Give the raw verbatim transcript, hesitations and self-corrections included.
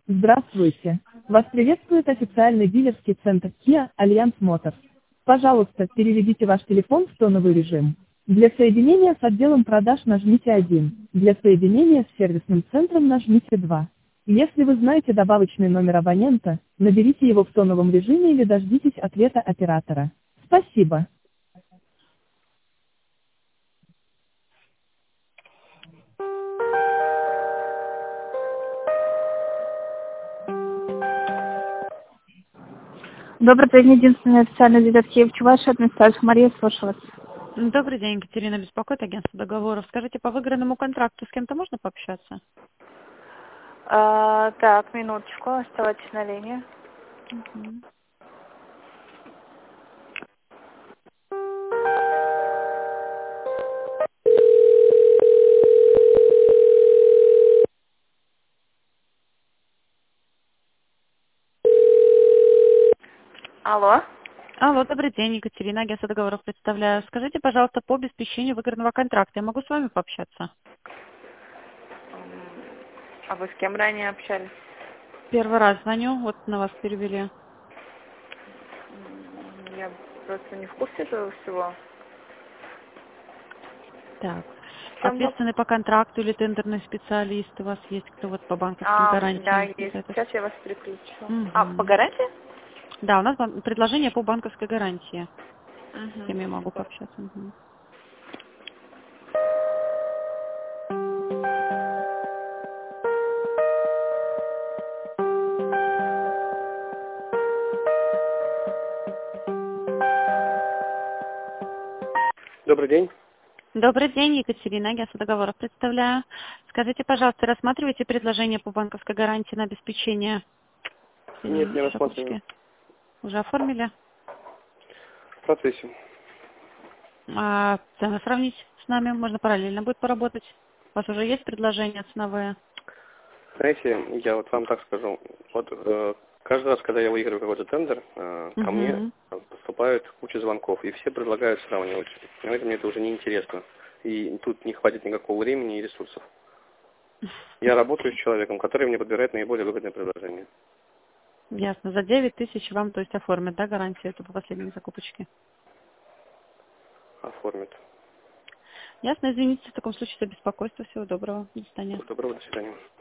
Здравствуйте. Вас приветствует официальный дилерский центр Kia Alliance Motors. Пожалуйста, переведите ваш телефон в тоновый режим. Для соединения с отделом продаж нажмите один. Для соединения с сервисным центром нажмите два. Если вы знаете добавочный номер абонента, наберите его в тоновом режиме или дождитесь ответа оператора. Спасибо. Добрый день, единственный официальный дилер Киев Чувашия, администрация Мария, слушаю вас. Добрый день, Екатерина беспокоит, агентство договоров. Скажите, по выигранному контракту с кем-то можно пообщаться? А, так, минуточку, оставайтесь на линии. Мгм. Алло. Алло, добрый день, Екатерина, агентство договоров представляю. Скажите, пожалуйста, по обеспечению выигранного контракта я могу с вами пообщаться? М, А вы с кем ранее общались? Первый раз звоню, вот на вас перевели. М, Я просто не в курсе этого всего. Так. В чем вопрос? Ответственный по контракту или тендерный специалист у вас есть, кто вот по банковским А, да, гарантиям? Вот есть. это. Сейчас я вас переключу. А, по Мгм. гарантии? Да, у нас бан- предложение по банковской гарантии. С Угу. кем я могу пообщаться? Мгм. Добрый день. Добрый день, Екатерина, агентство договоров представляю. Скажите, пожалуйста, рассматриваете предложение по банковской гарантии на обеспечение? Нет, не Извините, рассматриваю. закупочки уже оформили? В процессе. А цены сравнить с нами? Можно параллельно будет поработать. У вас уже есть предложения ценовые? Знаете, я вот вам так скажу. Вот э, каждый раз, когда я выигрываю какой-то тендер, э, ко мне Угу. поступают куча звонков, и все предлагают сравнивать. Понимаете, мне это уже не интересно. И тут не хватит никакого времени и ресурсов. Я работаю с человеком, который мне подбирает наиболее выгодное предложение. Ясно. За девять тысяч вам, то есть, оформят, да, гарантию эту по последней закупочке? Оформит. Ясно, извините, в таком случае за беспокойство. Всего доброго. До свидания. Доброго, до свидания.